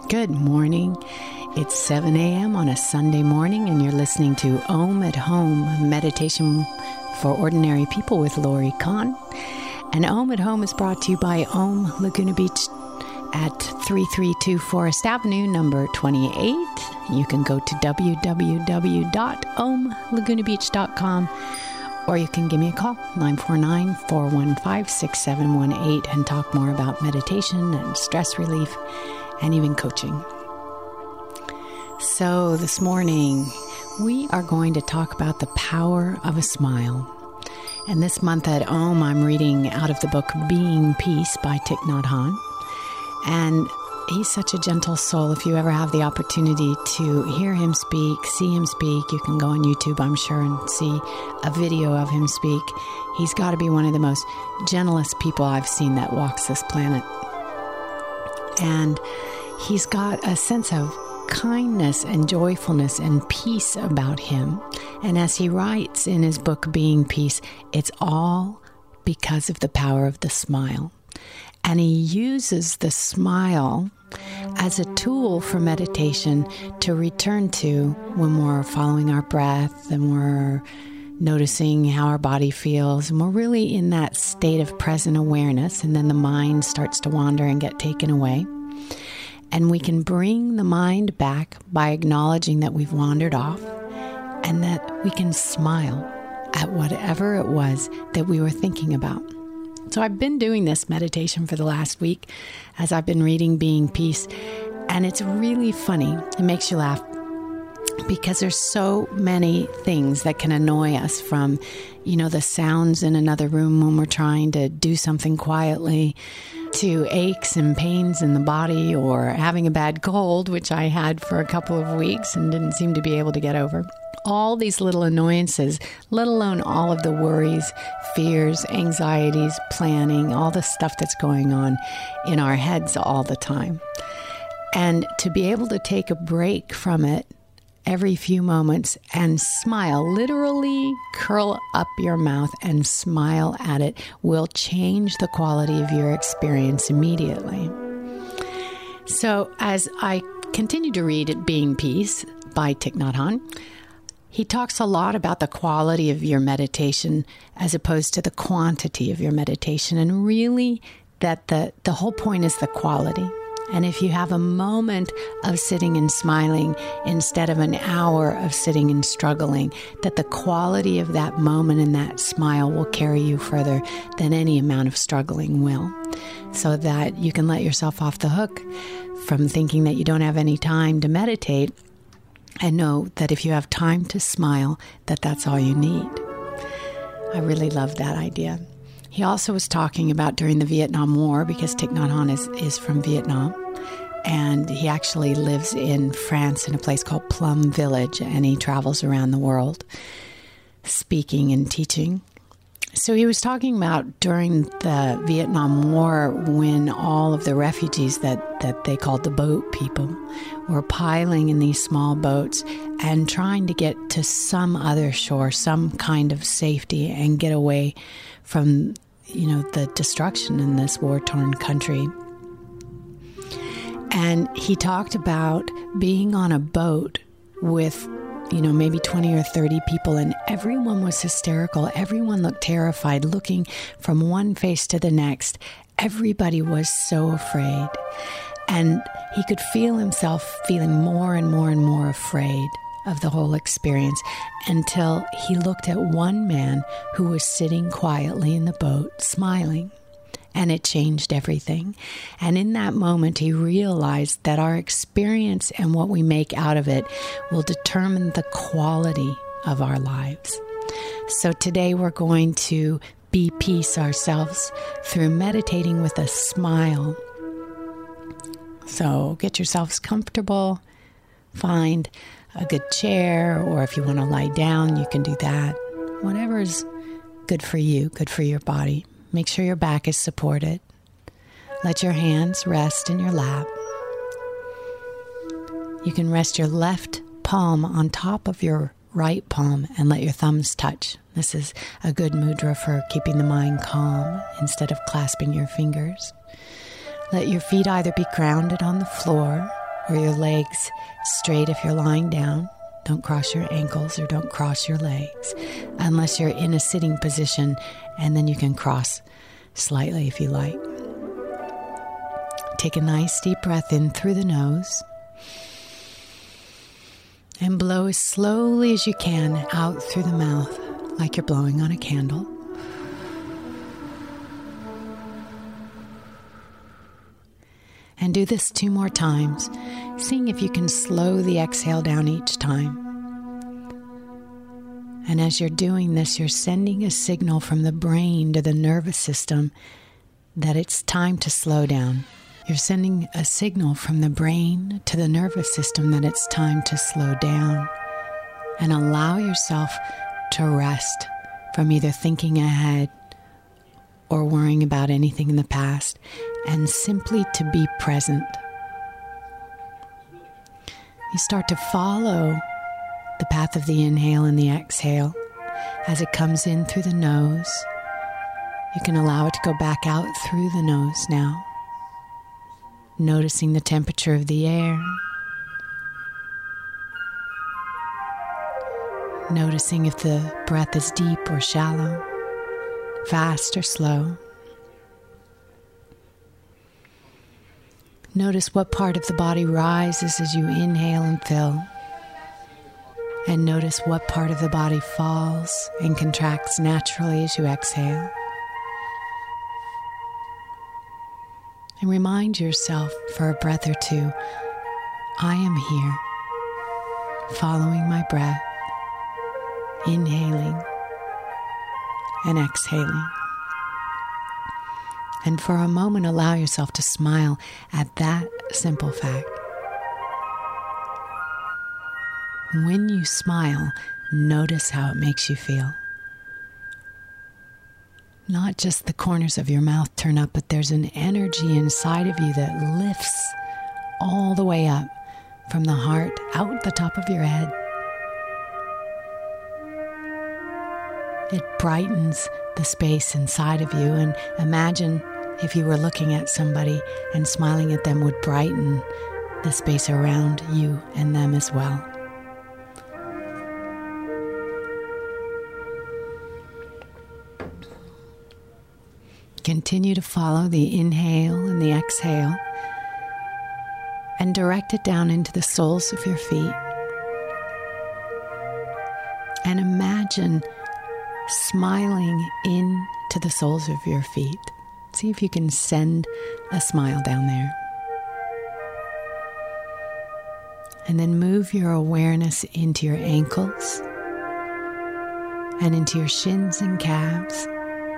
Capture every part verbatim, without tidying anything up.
Good morning. It's seven a.m. on a Sunday morning, and you're listening to Om at Home, Meditation for Ordinary People with Lori Kahn. And Om at Home is brought to you by Om Laguna Beach at three three two Forest Avenue, number twenty-eight. You can go to w w w dot om laguna beach dot com, or you can give me a call, nine four nine, four one five, six seven one eight, and talk more about meditation and stress relief and even coaching. So this morning, we are going to talk about the power of a smile. And this month at Om, I'm reading out of the book Being Peace by Thich Nhat Hanh. And he's such a gentle soul. If you ever have the opportunity to hear him speak, see him speak, you can go on YouTube, I'm sure, and see a video of him speak. He's got to be one of the most gentlest people I've seen that walks this planet. And he's got a sense of kindness and joyfulness and peace about him. And as he writes in his book, Being Peace, it's all because of the power of the smile. And he uses the smile as a tool for meditation to return to when we're following our breath and we're noticing how our body feels. And we're really in that state of present awareness. And then the mind starts to wander and get taken away. And we can bring the mind back by acknowledging that we've wandered off and that we can smile at whatever it was that we were thinking about. So I've been doing this meditation for the last week as I've been reading Being Peace, and it's really funny. It makes you laugh because there's so many things that can annoy us, from, you know, the sounds in another room when we're trying to do something quietly, to aches and pains in the body, or having a bad cold, which I had for a couple of weeks and didn't seem to be able to get over. All these little annoyances, let alone all of the worries, fears, anxieties, planning, all the stuff that's going on in our heads all the time. And to be able to take a break from it every few moments and smile, literally curl up your mouth and smile at it, will change the quality of your experience immediately. So as I continue to read Being Peace by Thich Nhat Hanh, he talks a lot about the quality of your meditation as opposed to the quantity of your meditation, and really that the, the whole point is the quality. And if you have a moment of sitting and smiling instead of an hour of sitting and struggling, that the quality of that moment and that smile will carry you further than any amount of struggling will. So that you can let yourself off the hook from thinking that you don't have any time to meditate, and know that if you have time to smile, that that's all you need. I really love that idea. He also was talking about during the Vietnam War, because Thich Nhat Hanh is, is from Vietnam, and he actually lives in France in a place called Plum Village, and he travels around the world speaking and teaching. So he was talking about during the Vietnam War, when all of the refugees that, that they called the boat people were piling in these small boats and trying to get to some other shore, some kind of safety, and get away from, you know, the destruction in this war-torn country. And he talked about being on a boat with, you know, maybe twenty or thirty people, and everyone was hysterical. Everyone looked terrified, looking from one face to the next. Everybody was so afraid. And he could feel himself feeling more and more and more afraid of the whole experience, until he looked at one man who was sitting quietly in the boat, smiling. And it changed everything. And in that moment, he realized that our experience and what we make out of it will determine the quality of our lives. So today we're going to be peace ourselves through meditating with a smile. So get yourselves comfortable, find a good chair, or if you want to lie down, you can do that. Whatever's good for you, good for your body. Make sure your back is supported. Let your hands rest in your lap. You can rest your left palm on top of your right palm and let your thumbs touch. This is a good mudra for keeping the mind calm instead of clasping your fingers. Let your feet either be grounded on the floor or your legs straight if you're lying down. Don't cross your ankles or don't cross your legs unless you're in a sitting position, and then you can cross slightly if you like. Take a nice deep breath in through the nose and blow as slowly as you can out through the mouth, like you're blowing on a candle. And do this two more times, seeing if you can slow the exhale down each time. And as you're doing this, you're sending a signal from the brain to the nervous system that it's time to slow down. You're sending a signal from the brain to the nervous system that it's time to slow down and allow yourself to rest from either thinking ahead or worrying about anything in the past, and simply to be present. You start to follow the path of the inhale and the exhale. As it comes in through the nose, you can allow it to go back out through the nose now, noticing the temperature of the air, noticing if the breath is deep or shallow, fast or slow. Notice what part of the body rises as you inhale and fill, and notice what part of the body falls and contracts naturally as you exhale. And remind yourself for a breath or two, I am here, following my breath, inhaling and exhaling. And for a moment, allow yourself to smile at that simple fact. When you smile, notice how it makes you feel. Not just the corners of your mouth turn up, but there's an energy inside of you that lifts all the way up from the heart out the top of your head. It brightens the space inside of you, and imagine if you were looking at somebody and smiling at them would brighten the space around you and them as well. Continue to follow the inhale and the exhale and direct it down into the soles of your feet. And imagine smiling into the soles of your feet. See if you can send a smile down there. And then move your awareness into your ankles and into your shins and calves.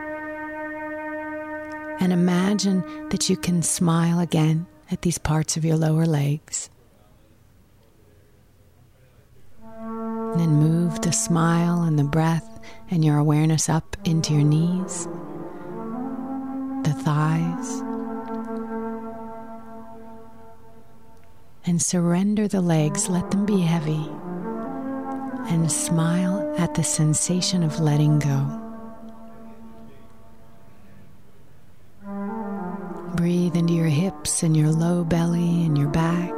And imagine that you can smile again at these parts of your lower legs. And then move the smile and the breath and your awareness up into your knees, the thighs, and surrender the legs, let them be heavy, and smile at the sensation of letting go. Breathe into your hips and your low belly and your back,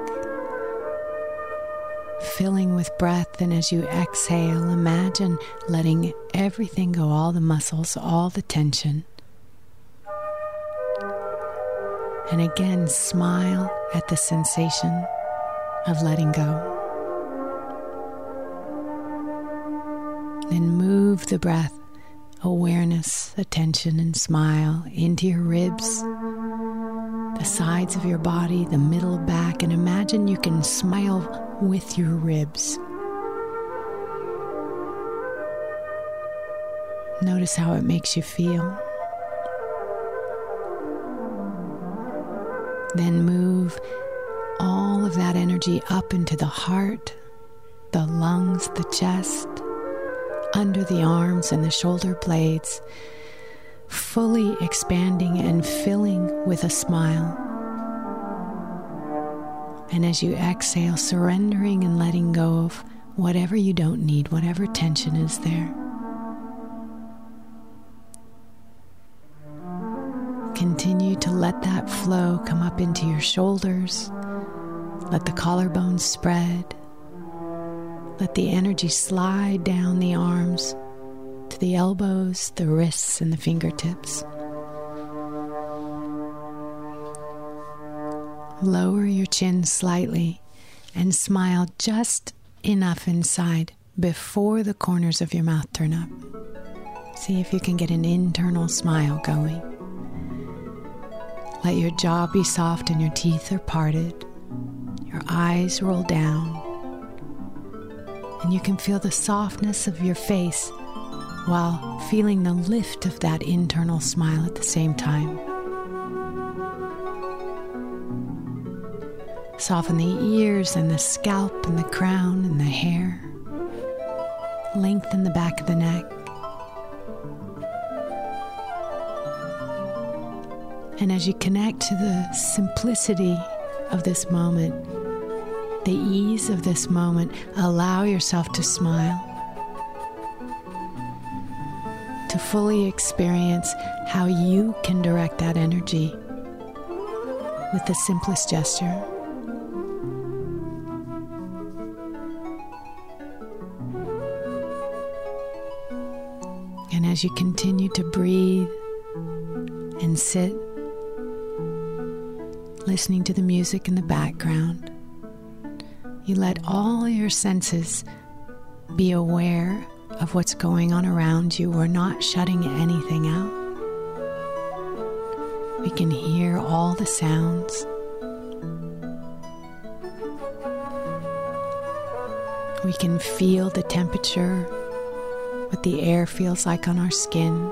filling with breath, and as you exhale, imagine letting everything go, all the muscles, all the tension. And again, smile at the sensation of letting go. Then move the breath, awareness, attention, and smile into your ribs, the sides of your body, the middle, back, and imagine you can smile with your ribs. Notice how it makes you feel. Then move all of that energy up into the heart, the lungs, the chest, under the arms and the shoulder blades, fully expanding and filling with a smile. And as you exhale, surrendering and letting go of whatever you don't need, whatever tension is there. Continue to let that flow come up into your shoulders, Let the collarbones spread. Let the energy slide down the arms to the elbows, the wrists, and the fingertips. Lower your chin slightly and smile just enough inside before the corners of your mouth turn up. See if you can get an internal smile going. Let your jaw be soft and your teeth are parted. Your eyes roll down. And you can feel the softness of your face while feeling the lift of that internal smile at the same time. Soften the ears and the scalp and the crown and the hair. Lengthen the back of the neck. And as you connect to the simplicity of this moment, the ease of this moment, allow yourself to smile, to fully experience how you can direct that energy with the simplest gesture. And as you continue to breathe and sit, listening to the music in the background, you let all your senses be aware of what's going on around you. We're not shutting anything out. We can hear all the sounds. We can feel the temperature, what the air feels like on our skin.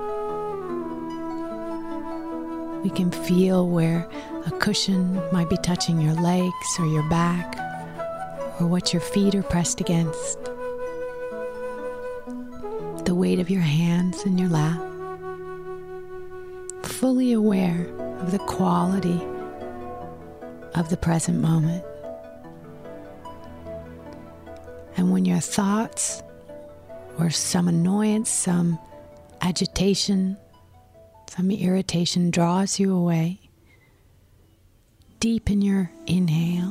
We can feel where a cushion might be touching your legs or your back, or what your feet are pressed against. The weight of your hands in your lap. Fully aware of the quality of the present moment. And when your thoughts or some annoyance, some agitation, some irritation draws you away, deepen your inhale.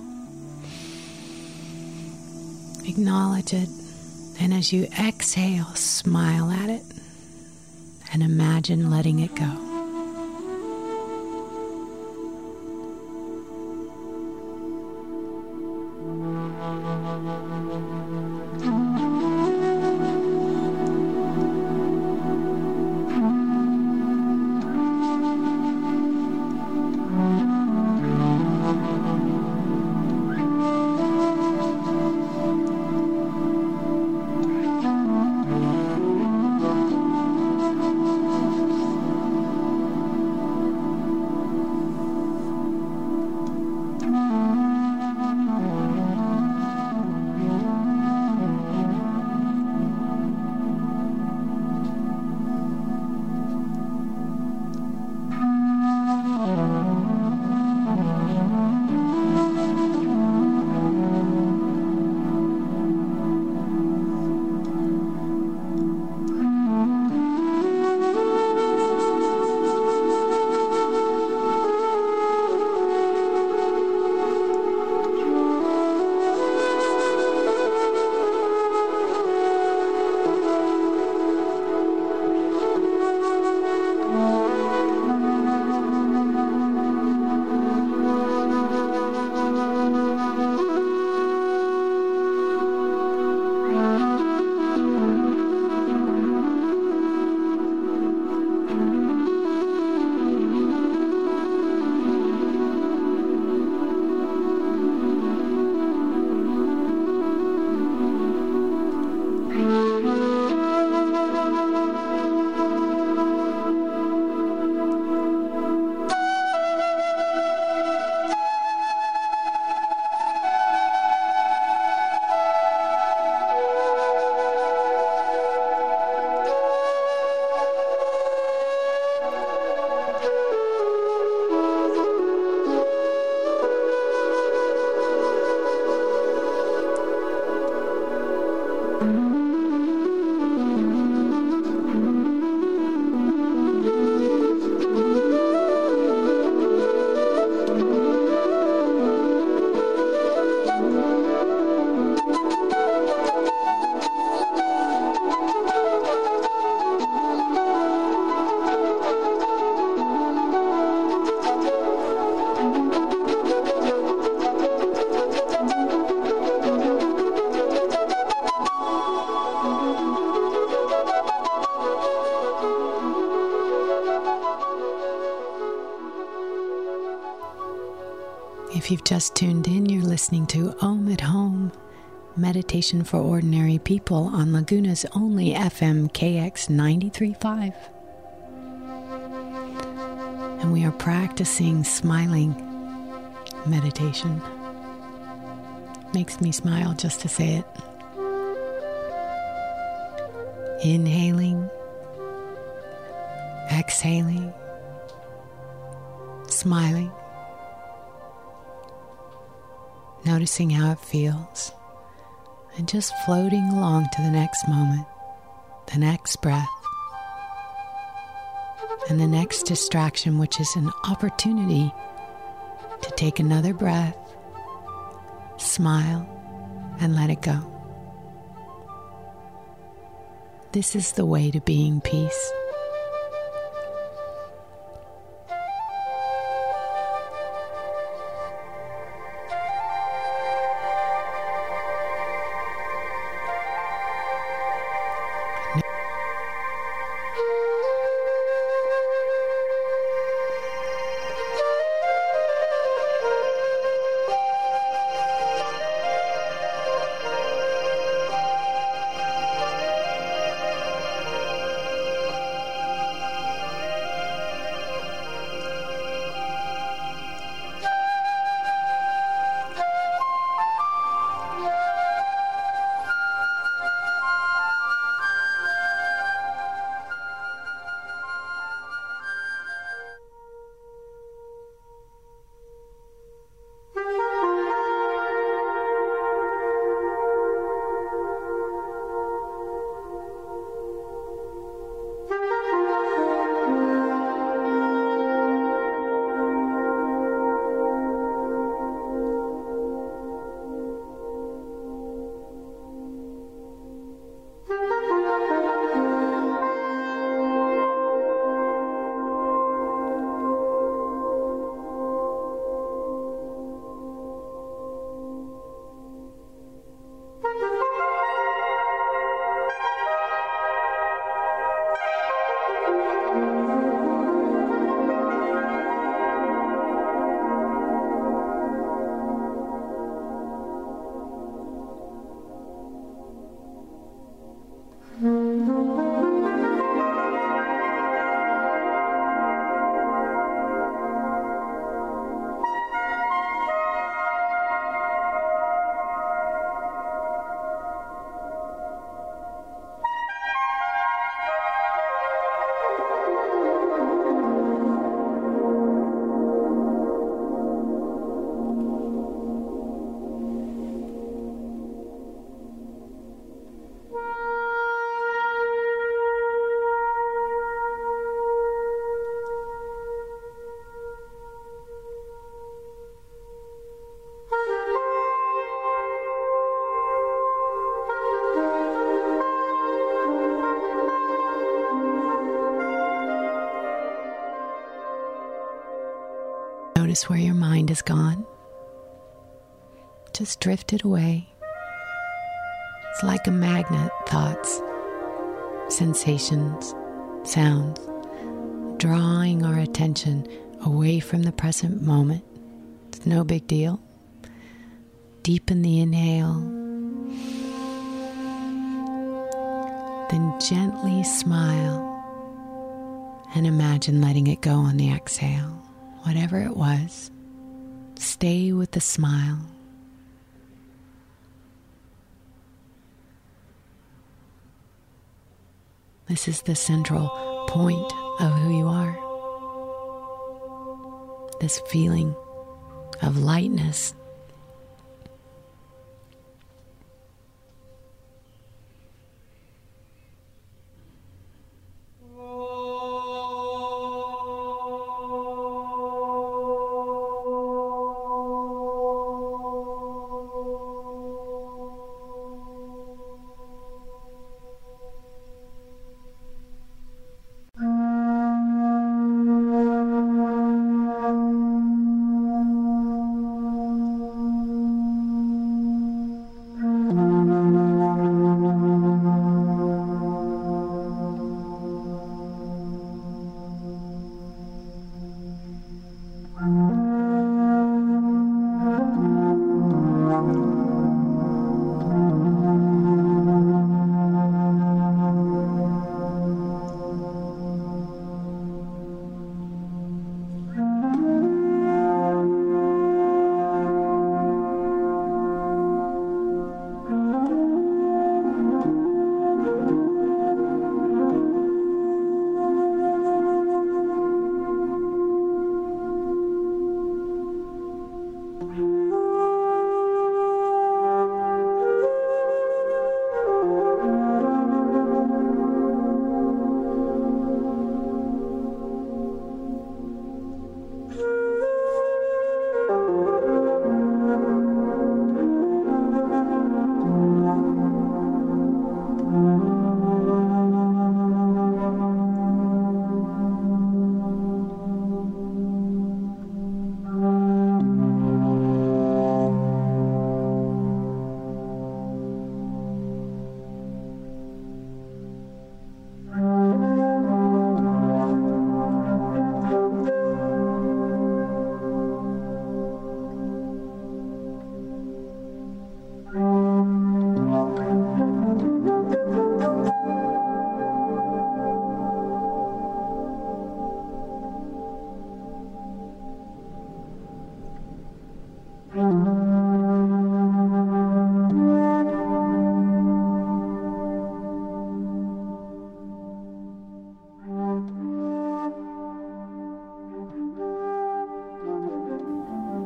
Acknowledge it, and as you exhale, smile at it and imagine letting it go. If you've just tuned in, you're listening to Om at Home, meditation for ordinary people on Laguna's only F M K X ninety-three point five. And we are practicing smiling meditation. Makes me smile just to say it. Inhaling, exhaling, smiling, noticing how it feels, and just floating along to the next moment, the next breath, and the next distraction, which is an opportunity to take another breath, smile, and let it go. This is the way to being peace. Notice where your mind is gone. Just drift it away. It's like a magnet, thoughts, sensations, sounds, drawing our attention away from the present moment. It's no big deal. Deepen the inhale. Then gently smile and imagine letting it go on the exhale. Whatever it was, stay with the smile. This is the central point of who you are. This feeling of lightness.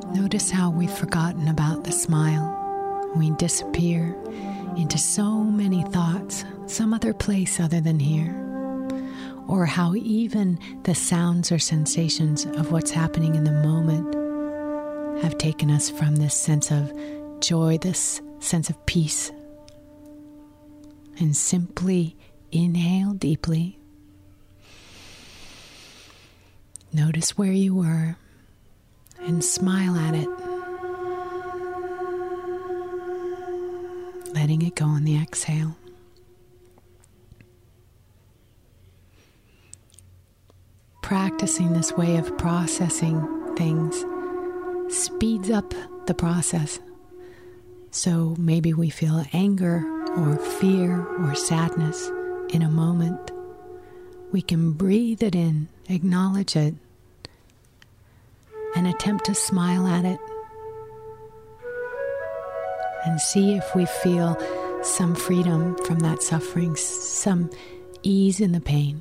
Notice how we've forgotten about the smile. We disappear into so many thoughts, some other place other than here. Or how even the sounds or sensations of what's happening in the moment have taken us from this sense of joy, this sense of peace. And simply inhale deeply. Notice where you were and smile at it, letting it go on the exhale. Practicing this way of processing things speeds up the process. So maybe we feel anger or fear or sadness in a moment. We can breathe it in, acknowledge it, and attempt to smile at it and see if we feel some freedom from that suffering, some ease in the pain.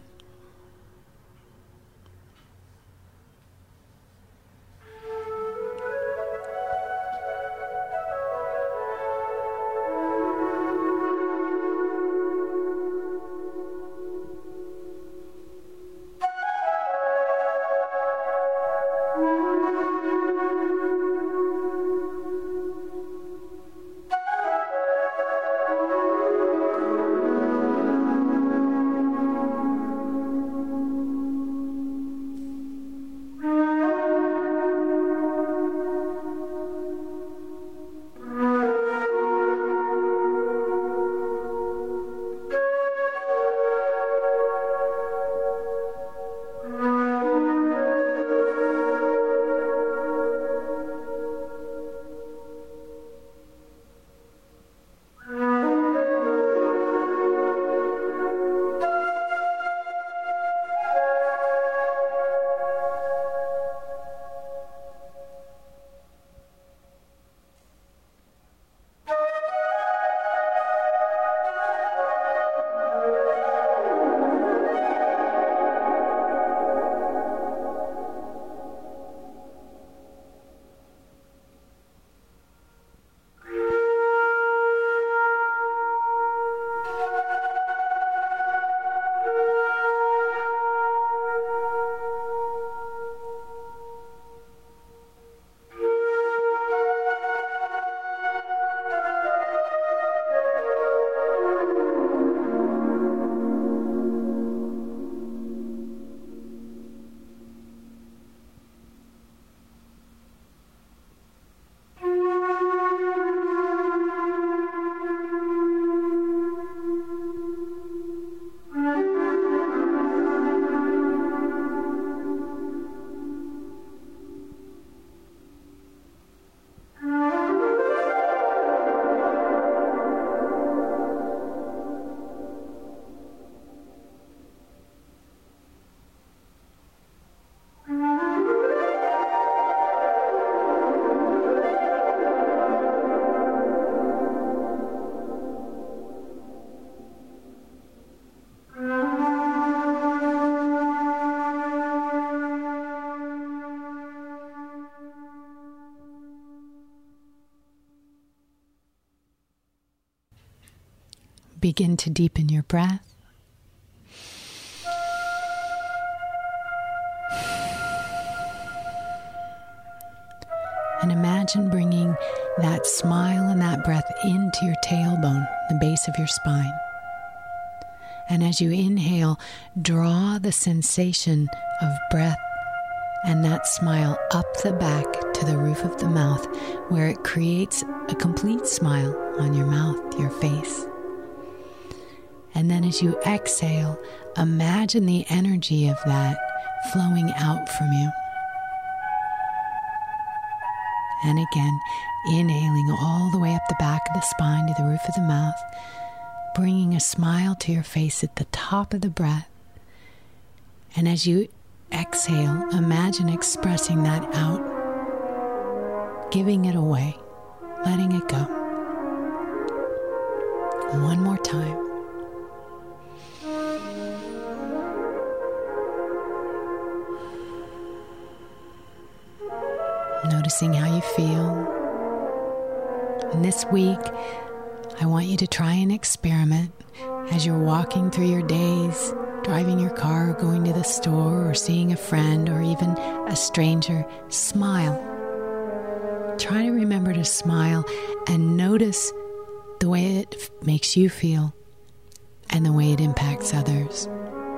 Begin to deepen your breath. And imagine bringing that smile and that breath into your tailbone, the base of your spine. And as you inhale, draw the sensation of breath and that smile up the back to the roof of the mouth, where it creates a complete smile on your mouth, your face. And then as you exhale, imagine the energy of that flowing out from you. And again, inhaling all the way up the back of the spine to the roof of the mouth, bringing a smile to your face at the top of the breath. And as you exhale, imagine expressing that out, giving it away, letting it go. One more time. noticing how you feel. And this week, I want you to try an experiment as you're walking through your days, driving your car, going to the store, or seeing a friend, or even a stranger. Smile. Try to remember to smile and notice the way it f- makes you feel and the way it impacts others.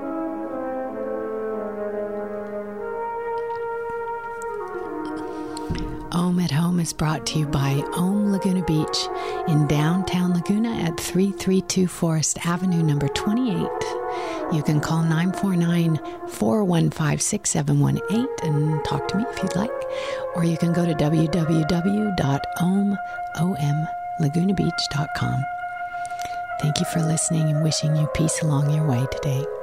Om at Home is brought to you by Om Laguna Beach in downtown Laguna at three thirty-two Forest Avenue, number twenty-eight. You can call nine four nine, four one five, six seven one eight and talk to me if you'd like. Or you can go to w w w dot om laguna beach dot com. Thank you for listening and wishing you peace along your way today.